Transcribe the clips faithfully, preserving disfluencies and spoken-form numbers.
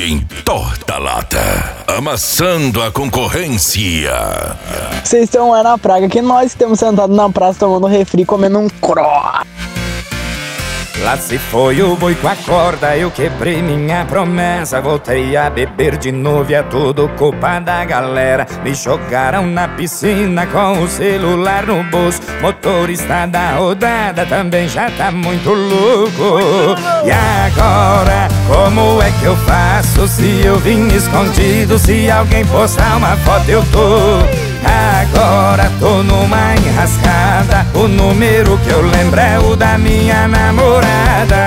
em torta-lata, amassando a concorrência. Vocês estão lá na praga, que nós estamos sentados na praça tomando refri, comendo um cro. Lá se foi o boi com a corda, eu quebrei minha promessa. Voltei a beber de novo e é tudo culpa da galera. Me jogaram na piscina com o celular no bolso. Motorista da rodada também já tá muito louco. E agora, como é que eu faço se eu vim escondido? Se alguém postar uma foto eu tô. Agora tô numa enrascada. O número que eu lembro é o da minha namorada.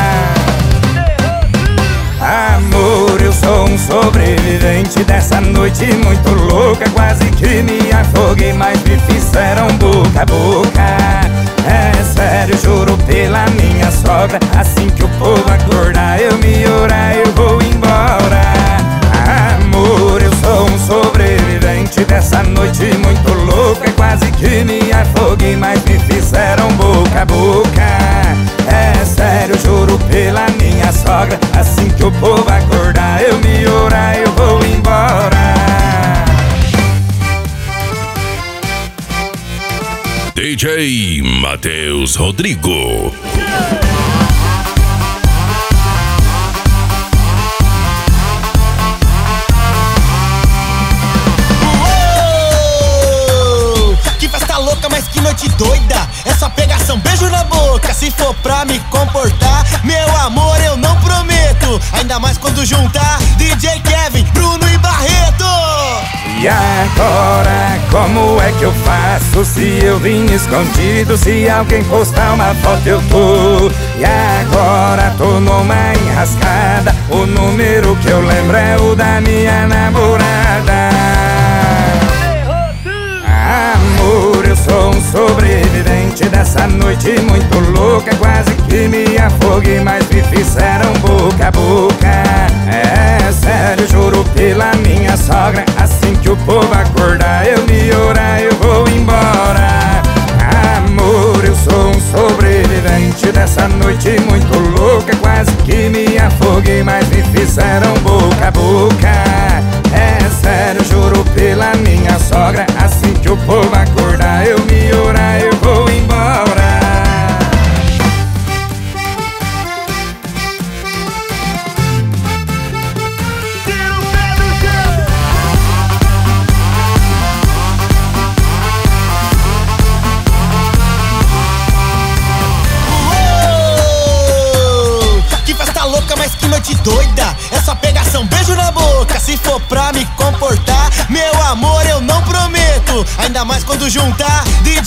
Amor, eu sou um sobrevivente dessa noite muito louca. Quase que me afoguei, mas me fizeram boca a boca. É sério, juro pela minha sogra. Assim que o povo acordar, eu me orar, eu vou embora. Amor, eu sou um sobrevivente dessa noite muito louca. Quase que me afoguei, mas me fizeram boca a boca. É sério, juro pela minha sogra. Assim que o povo acordar, eu me orar, eu vou embora. D J Matheus Rodrigo. Mas que noite doida, essa pegação, beijo na boca. Se for pra me comportar, meu amor, eu não prometo. Ainda mais quando juntar D J Kevin, Bruno e Barreto. E agora, como é que eu faço se eu vim escondido? Se alguém postar uma foto eu tô. E agora tô numa enrascada. O número que eu lembro é o da minha namorada. Amor, eu sou um sobrevivente dessa noite muito louca. Quase que me afoguei, mas me fizeram boca a boca. É sério, juro pela minha sogra. Assim que o povo acordar, eu me orar, eu vou embora. Amor, eu sou um sobrevivente dessa noite muito louca. Quase que me afoguei, mas me fizeram boca a boca. É sério, juro pela minha sogra. Assim que o povo acordar, eu me orar, eu vou embora. Tira o pé do chão. Uou! Que festa louca, mas que noite doida. Essa pegação, beijo na boca. Se for pra me comportar, meu amor, eu não prometo. Ainda mais quando juntar D